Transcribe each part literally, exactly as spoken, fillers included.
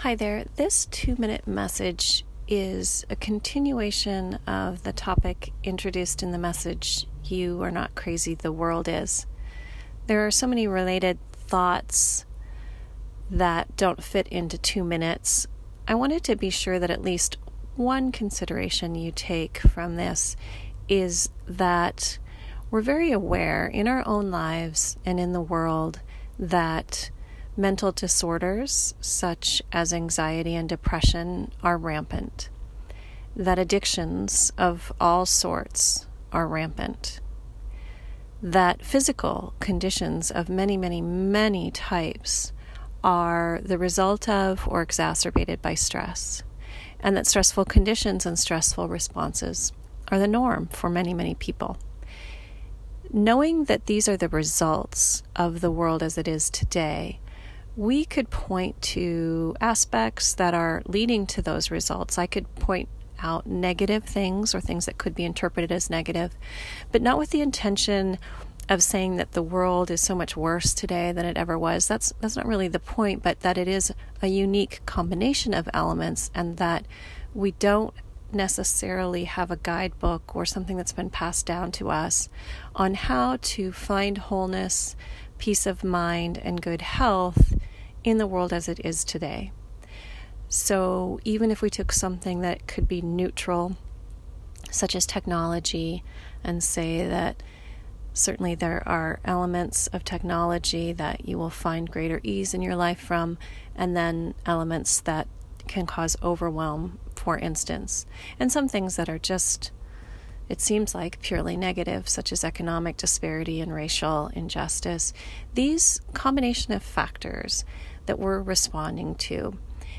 Hi there. This two-minute message is a continuation of the topic introduced in the message, You Are Not Crazy, the World Is. There are so many related thoughts that don't fit into two minutes. I wanted to be sure that at least one consideration you take from this is that we're very aware in our own lives and in the world that mental disorders such as anxiety and depression are rampant, that addictions of all sorts are rampant, that physical conditions of many, many, many types are the result of or exacerbated by stress, and that stressful conditions and stressful responses are the norm for many, many people. Knowing that these are the results of the world as it is today, we could point to aspects that are leading to those results. I could point out negative things or things that could be interpreted as negative, but not with the intention of saying that the world is so much worse today than it ever was. That's that's not really the point, but that it is a unique combination of elements and that we don't necessarily have a guidebook or something that's been passed down to us on how to find wholeness, peace of mind, and good health in the world as it is today. So even if we took something that could be neutral, such as technology, and say that certainly there are elements of technology that you will find greater ease in your life from, and then elements that can cause overwhelm, for instance, and some things that are just, it seems like, purely negative, such as economic disparity and racial injustice. These combination of factors that we're responding to.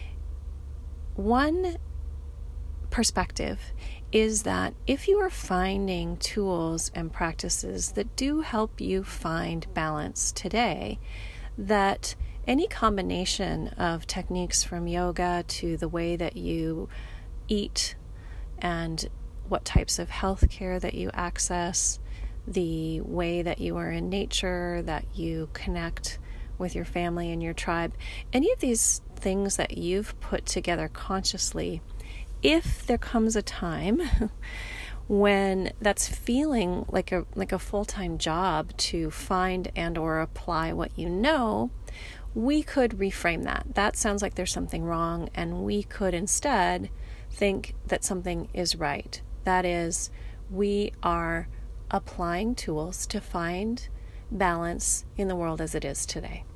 One perspective is that if you are finding tools and practices that do help you find balance today, that any combination of techniques from yoga to the way that you eat and what types of health care that you access, the way that you are in nature, that you connect with your family and your tribe, any of these things that you've put together consciously, if there comes a time when that's feeling like a like a full-time job to find and or apply what you know, we could reframe that. That sounds like there's something wrong, and we could instead think that something is right. That is, we are applying tools to find balance in the world as it is today.